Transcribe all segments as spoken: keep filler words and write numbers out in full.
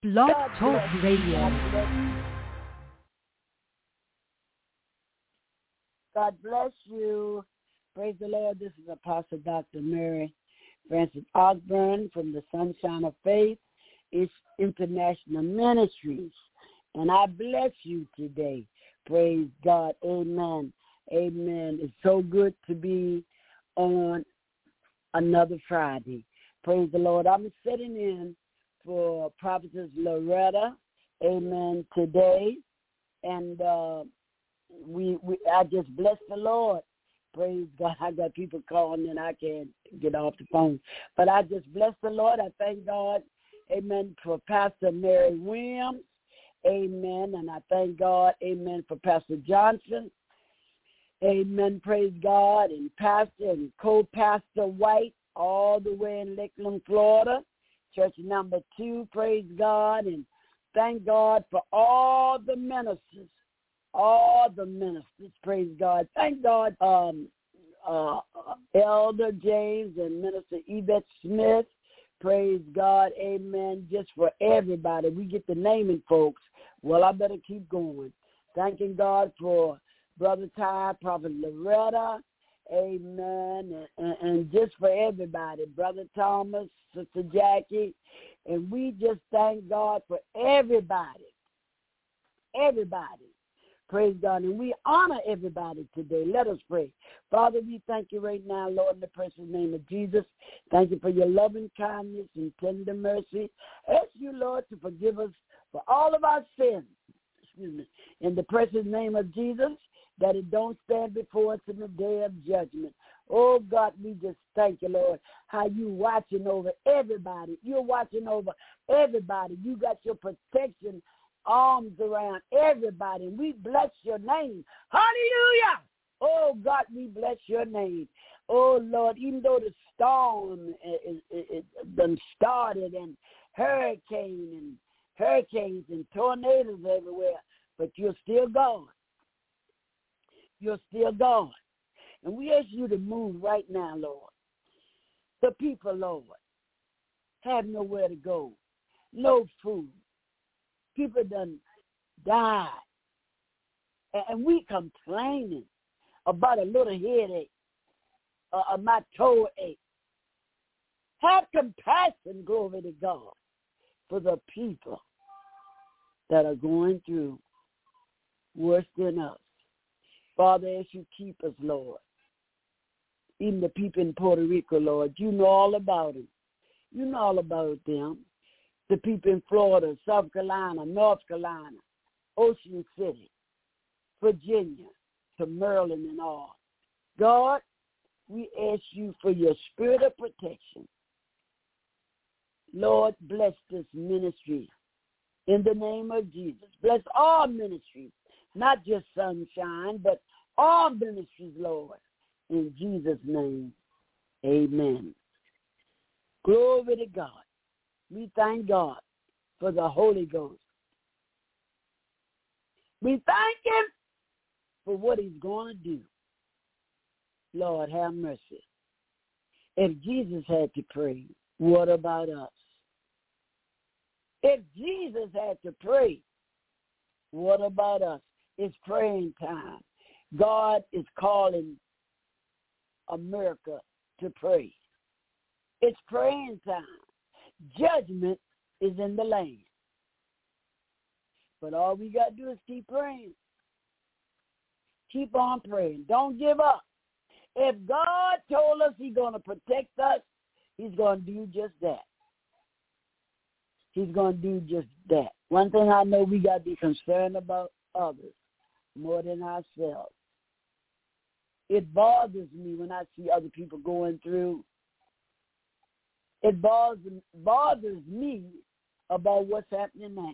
Blog Talk Radio. God bless you. Praise the Lord. This is Apostle Doctor Mary Francis Osborne from the Sunshine of Faith. It's International Ministries. And I bless you today. Praise God. Amen. Amen. It's so good to be on another Friday. Praise the Lord. I'm sitting in for Prophetess Loretta. Amen. Today. And uh, we, we I just bless the Lord. Praise God. I got people calling and I can't get off the phone. But I just bless the Lord. I thank God. Amen. For Pastor Mary Williams. Amen. And I thank God. Amen. For Pastor Johnson. Amen. Praise God. And Pastor and co-pastor White all the way in Lakeland, Florida. Church number two. Praise God. And thank God for all the ministers. All the ministers. Praise God. Thank God. Um, uh, Elder James and Minister Yvette Smith. Praise God. Amen. Just for everybody. We get the naming folks. Well, I better keep going. Thanking God for Brother Ty, Prophet Loretta. Amen. And, and, and just for everybody. Brother Thomas, Sister Jackie. And we just thank God for everybody. Everybody. Praise God. And we honor everybody today. Let us pray. Father, we thank you right now, Lord, in the precious name of Jesus. Thank you for your loving kindness and tender mercy. Ask you, Lord, to forgive us for all of our sins. Excuse me. In the precious name of Jesus, that it don't stand before us in the day of judgment. Oh, God, we just thank you, Lord, how you watching over everybody. You're watching over everybody. You got your protection arms around everybody. And we bless your name. Hallelujah. Oh, God, we bless your name. Oh, Lord, even though the storm is, is, is done started and hurricane and hurricanes and tornadoes everywhere, but you're still God. You're still God. And we ask you to move right now, Lord. The people, Lord, have nowhere to go. No food. People done died. And we complaining about a little headache, uh, my toe ache. Have compassion, glory to God, for the people that are going through worse than us. Father, as you keep us, Lord, even the people in Puerto Rico, Lord, you know all about them. You know all about them. The people in Florida, South Carolina, North Carolina, Ocean City, Virginia, to Maryland and all. God, we ask you for your spirit of protection. Lord, bless this ministry in the name of Jesus. Bless all ministries, not just Sunshine, but all ministries, Lord. In Jesus' name, amen. Glory to God. We thank God for the Holy Ghost. We thank him for what he's going to do. Lord, have mercy. If Jesus had to pray, what about us? If Jesus had to pray, what about us? It's praying time. God is calling America to pray. It's praying time. Judgment is in the land. But all we got to do is keep praying. Keep on praying. Don't give up. If God told us he's going to protect us, he's going to do just that. He's going to do just that. One thing I know, we got to be concerned about others more than ourselves. It bothers me when I see other people going through. It bothers, bothers me about what's happening now.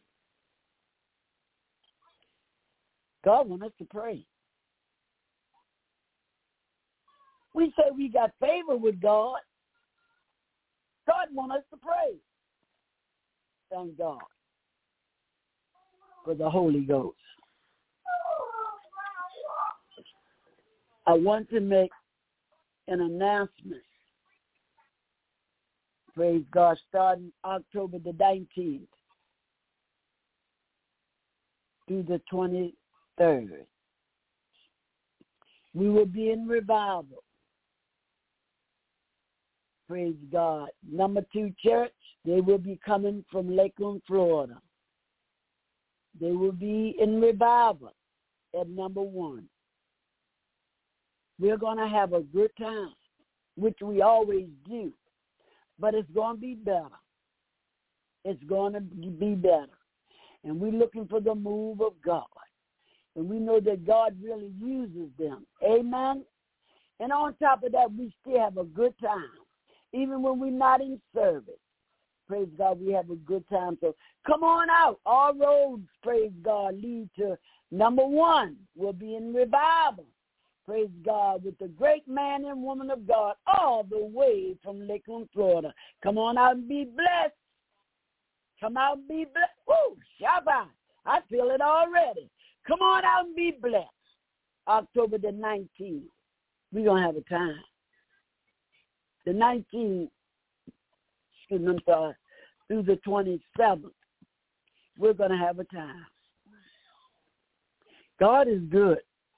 God wants us to pray. We say we got favor with God. God wants us to pray. Thank God for the Holy Ghost. I want to make an announcement. Praise God, starting October the nineteenth. through the twenty-third. We will be in revival. Praise God. Number two church, they will be coming from Lakeland, Florida. They will be in revival at number one. We're going to have a good time, which we always do, but it's going to be better. It's going to be better. And we're looking for the move of God. And we know that God really uses them. Amen? And on top of that, we still have a good time. Even when we're not in service. Praise God, we have a good time. So come on out. All roads, praise God, lead to number one. We'll be in revival. Praise God, with the great man and woman of God all the way from Lakeland, Florida. Come on out and be blessed. Come out and be blessed. Woo, Shabbat. I feel it already. Come on out and be blessed. October the nineteenth. We're going to have a time. The nineteenth, excuse me, I'm sorry, through the twenty-seventh, we're going to have a time. God is good.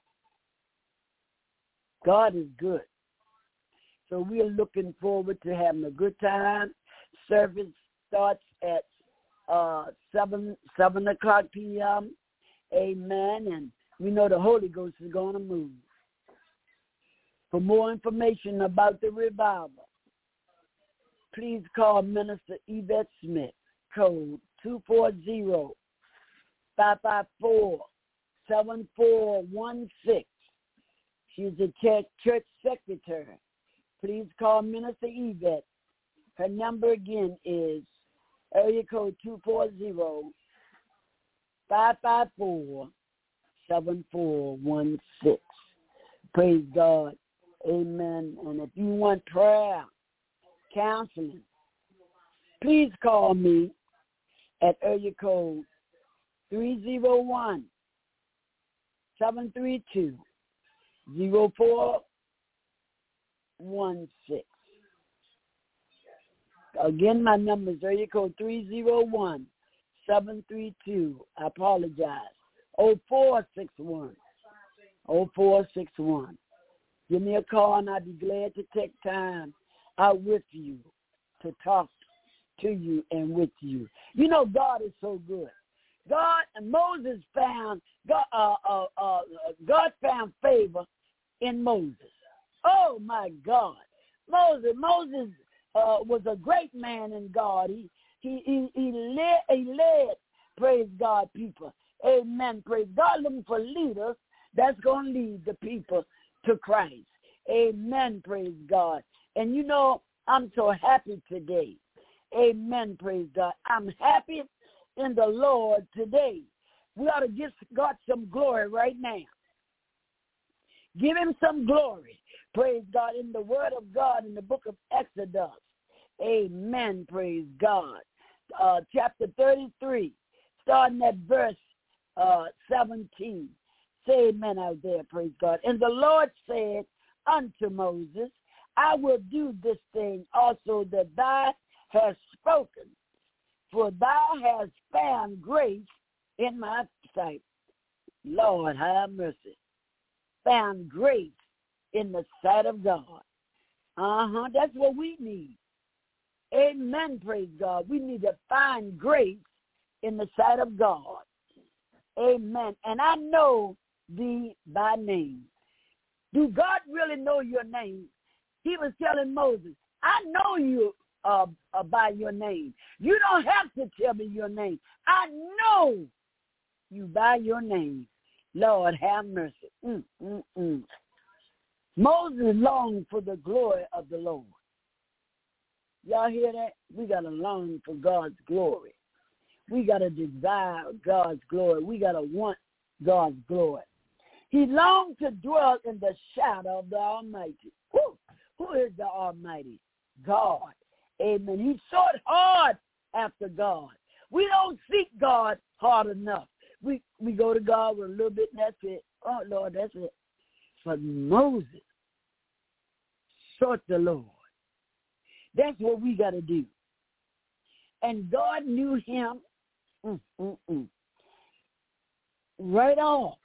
God is good. So we're looking forward to having a good time. Service starts at uh, seven, seven o'clock p.m. Amen. And we know the Holy Ghost is going to move. For more information about the revival, please call Minister Yvette Smith, code two four zero, five five four, seven four one six. She's the church, church secretary. Please call Minister Yvette. Her number again is area code two four zero, five five four, seven four one six. Praise God. Amen. And if you want prayer, counseling, please call me at area code three zero one, seven three two, zero four one six. Again, my number is area code three zero one, seven three two, I apologize, oh four six one, oh four six one. Give me a call, and I'd be glad to take time out with you to talk to you and with you. You know, God is so good. God and Moses found God. Uh, uh, uh, God found favor in Moses. Oh my God, Moses. Moses uh, was a great man in God. He he he, he led. He led. Praise God, people. Amen. Praise God. Looking for leaders that's going to lead the people to Christ. Amen, praise God. And you know, I'm so happy today. Amen, praise God. I'm happy in the Lord today. We ought to give God some glory right now. Give him some glory. Praise God. In the word of God in the book of Exodus. Amen, praise God. Uh, chapter thirty-three, starting at verse uh, seventeen. Say amen out there, praise God. And the Lord said unto Moses, I will do this thing also that thou hast spoken, for thou hast found grace in my sight. Lord, have mercy. Found grace in the sight of God. Uh-huh, that's what we need. Amen, praise God. We need to find grace in the sight of God. Amen. And I know thee by name. Do God really know your name? He was telling Moses, I know you uh, uh, by your name. You don't have to tell me your name. I know you by your name. Lord, have mercy. Mm, mm, mm. Moses longed for the glory of the Lord. Y'all hear that? We got to long for God's glory. We got to desire God's glory. We got to want God's glory. He longed to dwell in the shadow of the Almighty. Who, who is the Almighty? God. Amen. He sought hard after God. We don't seek God hard enough. We we go to God with a little bit and that's it. Oh, Lord, that's it. But Moses sought the Lord. That's what we got to do. And God knew him. Mm, mm, mm. right off.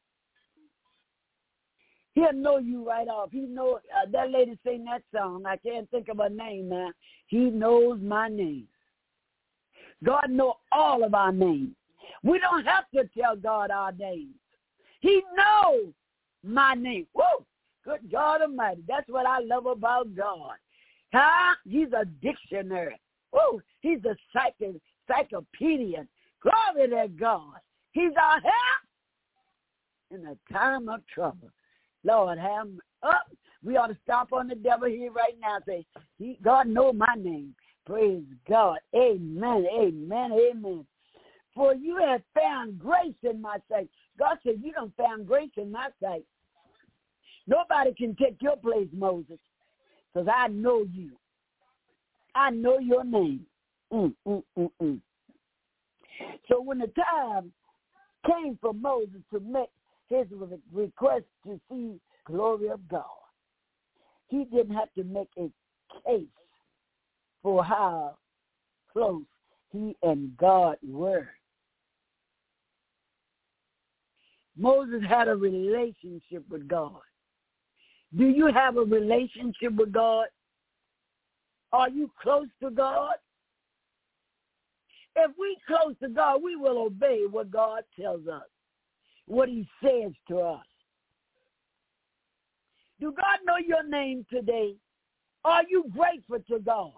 He'll know you right off. He know uh, that lady sang that song. I can't think of her name now. He knows my name. God knows all of our names. We don't have to tell God our names. He knows my name. Woo! Good God Almighty. That's what I love about God. Huh? He's a dictionary. Woo! He's a psych- encyclopedia. Glory to God. He's our help in a time of trouble. Lord, have up. We ought to stomp on the devil here right now. Say, he, God knows my name. Praise God. Amen, amen, amen. For you have found grace in my sight. God said, you done found grace in my sight. Nobody can take your place, Moses, because I know you. I know your name. Mm, mm, mm, mm. So when the time came for Moses to make his request to see glory of God, he didn't have to make a case for how close he and God were. Moses had a relationship with God. Do you have a relationship with God? Are you close to God? If we close to God, we will obey what God tells us, what he says to us. Do God know your name today? Are you grateful to God?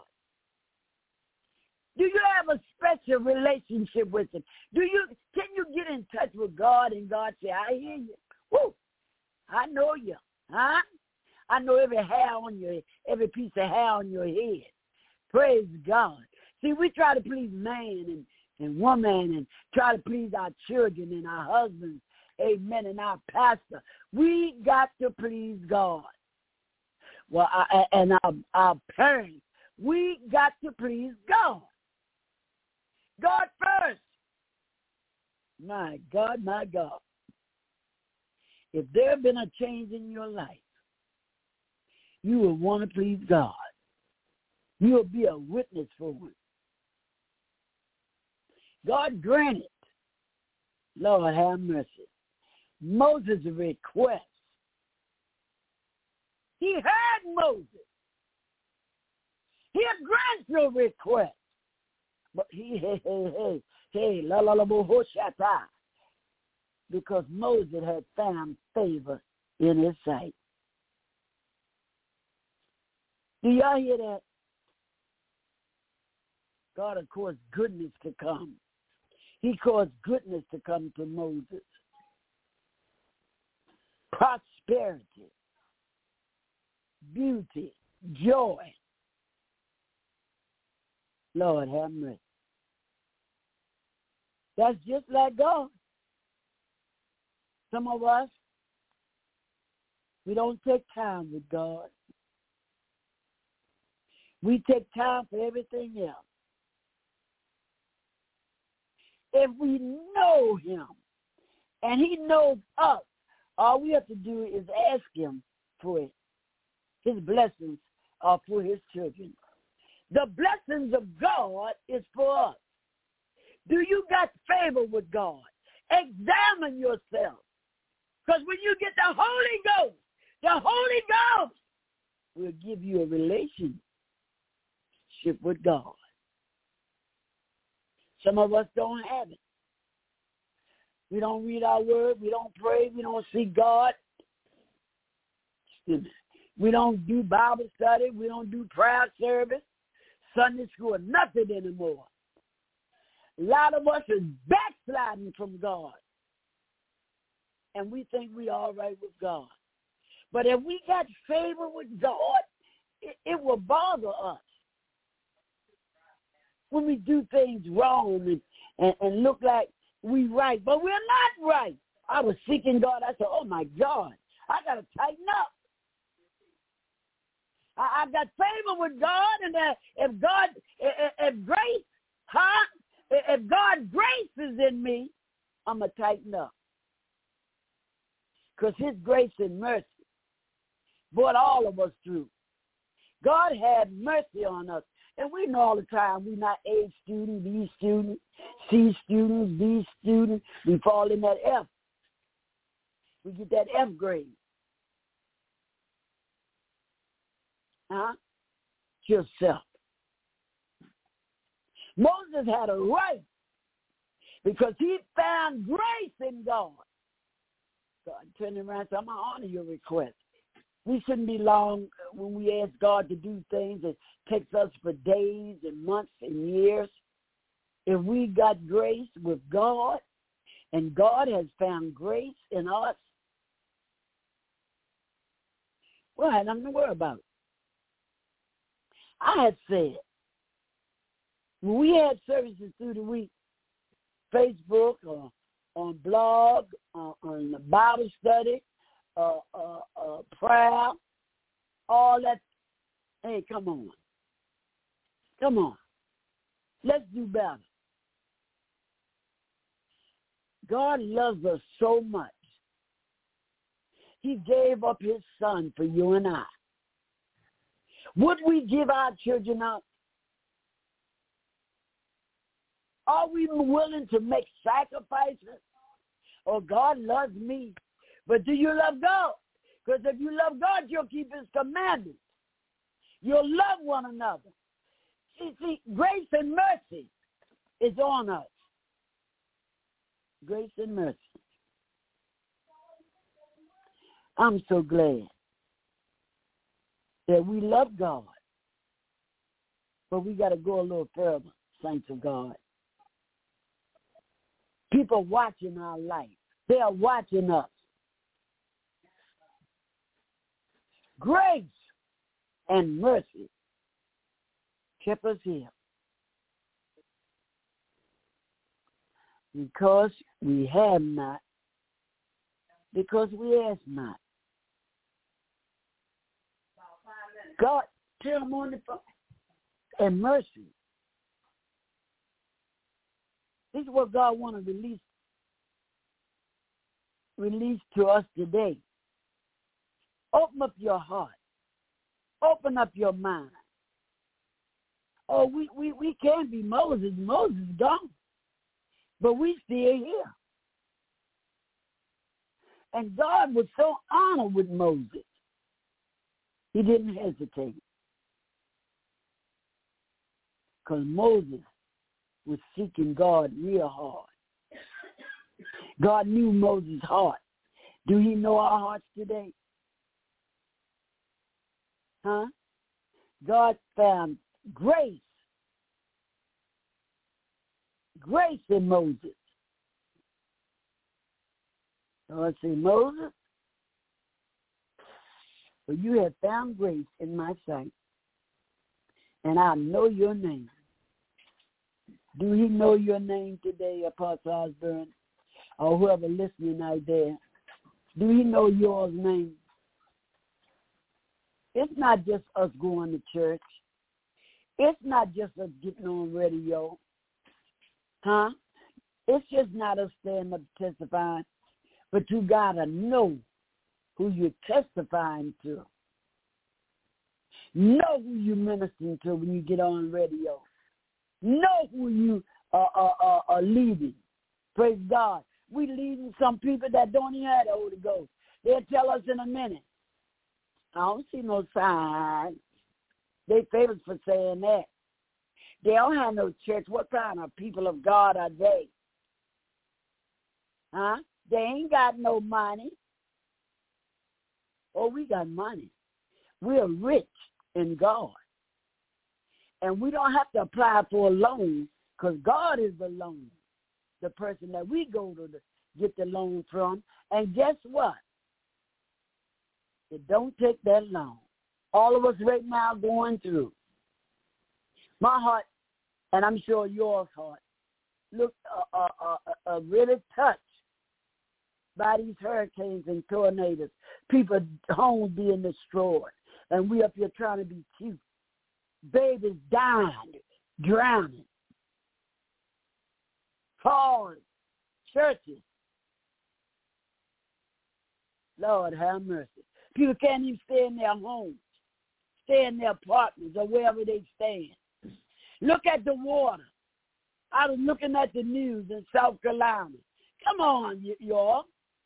Do you have a special relationship with him? Do you can you get in touch with God and God say, I hear you. Woo! I know you. Huh? I know every hair on your every piece of hair on your head. Praise God. See, we try to please man and, and woman and try to please our children and our husbands, amen, and our pastor. We got to please God. Well, I, and our, our parents, we got to please God. God first. My God, my God. If there had been a change in your life, you will want to please God. You will be a witness for him. God granted, Lord have mercy, Moses' request. He heard Moses. He'll grant your request. But he, hey, hey, hey, hey, la la la bohoshata, because Moses had found favor in his sight. Do y'all hear that? God, of course, goodness to come. He caused goodness to come to Moses. Prosperity, beauty, joy. Lord have mercy. That's just like God. Some of us, we don't take time with God. We take time for everything else. If we know him and he knows us, all we have to do is ask him for it. His blessings are for his children. The blessings of God is for us. Do you got favor with God? Examine yourself. Because when you get the Holy Ghost, the Holy Ghost will give you a relationship with God. Some of us don't have it. We don't read our word. We don't pray. We don't see God. We don't do Bible study. We don't do prayer service, Sunday school, nothing anymore. A lot of us is backsliding from God. And we think we all right with God. But if we got favor with God, it, it will bother us. When we do things wrong and, and, and look like we right, but we're not right. I was seeking God. I said, oh, my God, I got to tighten up. I, I've got favor with God, and uh, if God, if, if grace, huh? If God's grace is in me, I'm going to tighten up. Because his grace and mercy brought all of us through. God had mercy on us. And we know all the time we're not A student, B student, C students, D student. We fall in that F. We get that F grade. Huh? Yourself. Moses had a right because he found grace in God. God turned around and said, I'm going to honor your request. We shouldn't be long when we ask God to do things. It takes us for days and months and years. If we got grace with God and God has found grace in us, well, I had nothing to worry about. I had said, when we had services through the week, Facebook or on blog, uh, on the Bible study, uh, uh, uh, prayer, all that. Hey, come on. Come on. Let's do better. God loves us so much. He gave up his son for you and I. Would we give our children up? Are we willing to make sacrifices? Oh, God loves me. But do you love God? Because if you love God, you'll keep his commandments. You'll love one another. See, see, grace and mercy is on us. Grace and mercy. I'm so glad that we love God. But we got to go a little further, saints of God. People watching our life. They are watching us. Grace and mercy kept us here. Because we have not, because we ask not. God, tell them on the phone. And mercy. This is what God wants to release, release to us today. Open up your heart. Open up your mind. Oh, we, we, we can't be Moses. Moses is gone. But we still here. And God was so honored with Moses. He didn't hesitate. Because Moses was seeking God real hard. God knew Moses' heart. Do he know our hearts today? Huh? God found grace. Grace in Moses. So I say, Moses, for you have found grace in my sight, and I know your name. Do he know your name today, Apostle Osborne, or whoever listening out there? Do he know your name? It's not just us going to church. It's not just us getting on radio. Huh? It's just not us standing up testifying. But you got to know who you're testifying to. Know who you're ministering to when you get on radio. Know who you are, are, are, are leading. Praise God. We leading some people that don't even have the Holy Ghost. They'll tell us in a minute. I don't see no signs. They famous for saying that. They don't have no church. What kind of people of God are they? Huh? They ain't got no money. Oh, we got money. We're rich in God. And we don't have to apply for a loan because God is the loan, the person that we go to the, get the loan from. And guess what? It don't take that long. All of us right now going through. My heart, and I'm sure yours heart, look uh, uh, uh, uh, really touched by these hurricanes and tornadoes. People, homes being destroyed. And we up here trying to be cute. Babies dying, drowning. Cars, churches. Lord, have mercy. People can't even stay in their homes, stay in their apartments or wherever they stand. Look at the water. I was looking at the news in South Carolina. Come on, y- y'all.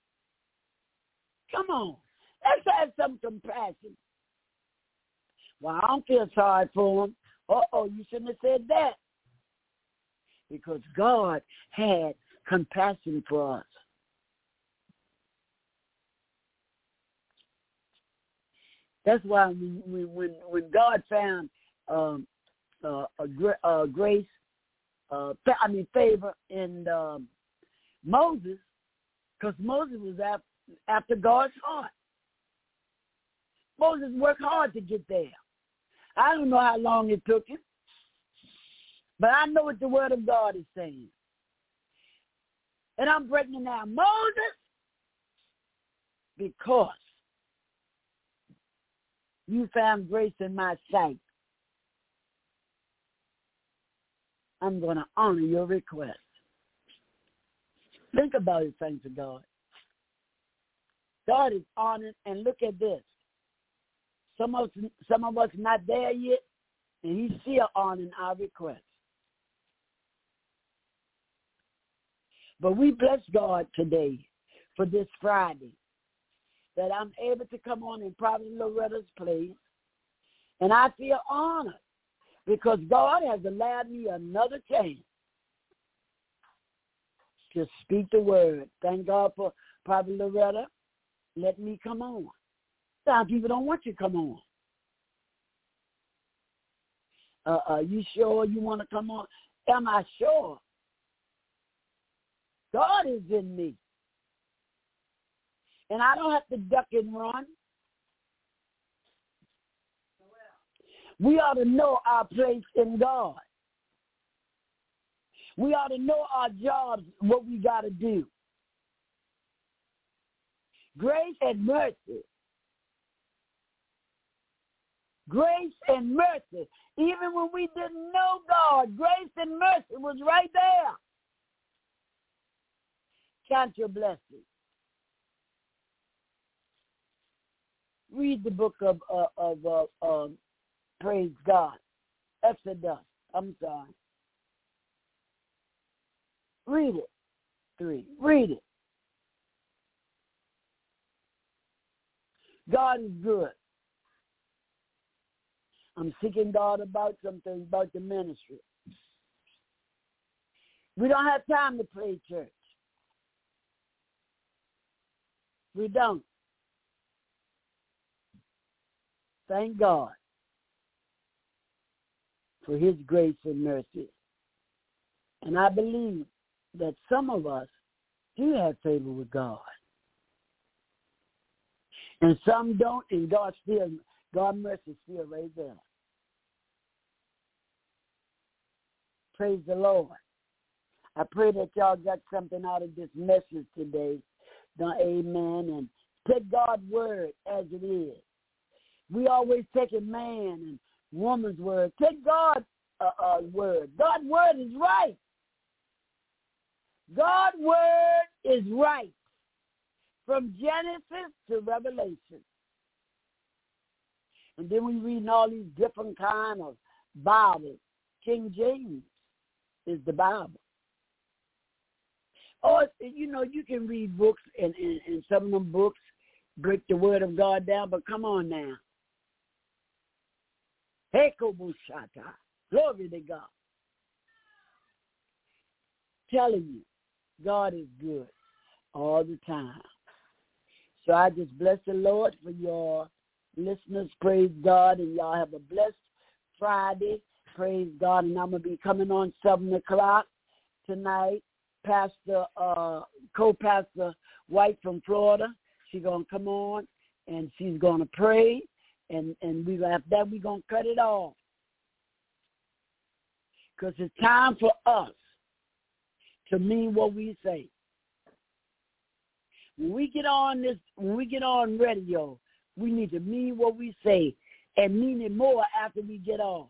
Come on. Let's have some compassion. Well, I don't feel sorry for them. Uh-oh, you shouldn't have said that. Because God had compassion for us. That's why when when when God found um, uh, a gra- uh, grace, uh, fa- I mean favor in um, Moses, because Moses was after, after God's heart. Moses worked hard to get there. I don't know how long it took him, but I know what the Word of God is saying. And I'm breaking it down. Moses, because you found grace in my sight, I'm going to honor your request. Think about it, saints of God. God is honored, and look at this. Some of us, some of us not there yet, and he's still honoring our requests. But we bless God today for this Friday, that I'm able to come on in Prophet Loretta's place, and I feel honored because God has allowed me another chance to speak the word. Thank God for Prophet Loretta. Let me come on. Some people don't want you to come on. Uh, uh, you sure you want to come on? Am I sure? God is in me. And I don't have to duck and run. We ought to know our place in God. We ought to know our jobs, what we got to do. Grace and mercy. Grace and mercy. Even when we didn't know God, grace and mercy was right there. Count your blessings. Read the book of, uh, of uh, um, praise God, Exodus. I'm sorry. Read it. Three. Read it. God is good. I'm seeking God about something, about the ministry. We don't have time to play church. We don't. Thank God for his grace and mercy. And I believe that some of us do have favor with God. And some don't, and God still, God's mercy is still right there. Praise the Lord. I pray that y'all got something out of this message today. Amen. And take God's word as it is. We always take a man and woman's word. Take God's uh, uh, word. God's word is right. God's word is right. From Genesis to Revelation. And then we read all these different kind of Bibles. King James is the Bible. Or, you know, you can read books, and, and, and some of them books break the word of God down, but come on now. Hekobushata. Glory to God. Telling you, God is good all the time. So I just bless the Lord for your listeners. Praise God. And y'all have a blessed Friday. Praise God. And I'm going to be coming on seven o'clock tonight. Pastor, uh, co-pastor White from Florida. She's going to come on and she's going to pray. And, and we after that, we're going to cut it off. Because it's time for us to mean what we say. When we get on this, when we get on radio, we need to mean what we say and mean it more after we get off.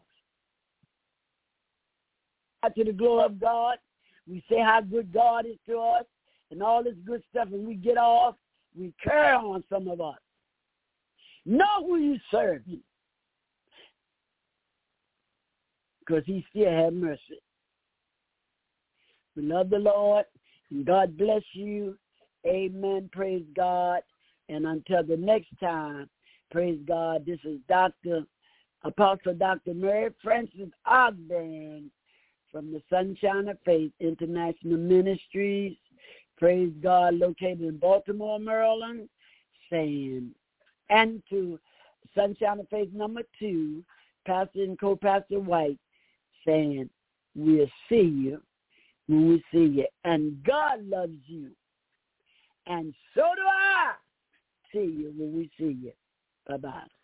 After the glory of God, we say how good God is to us and all this good stuff, and we get off, we carry on, some of us. Know who you serve. because he still has mercy. We love the Lord, and God bless you. Amen. Praise God. And until the next time, praise God, this is Doctor Apostle Doctor Mary Frances Ogburn from the Sunshine of Faith International Ministries. Praise God, located in Baltimore, Maryland, saying, and to Sunshine of Faith number two, Pastor and Co-Pastor White, saying, we'll see you when we see you. And God loves you. And so do I. See you when we see you. Bye-bye.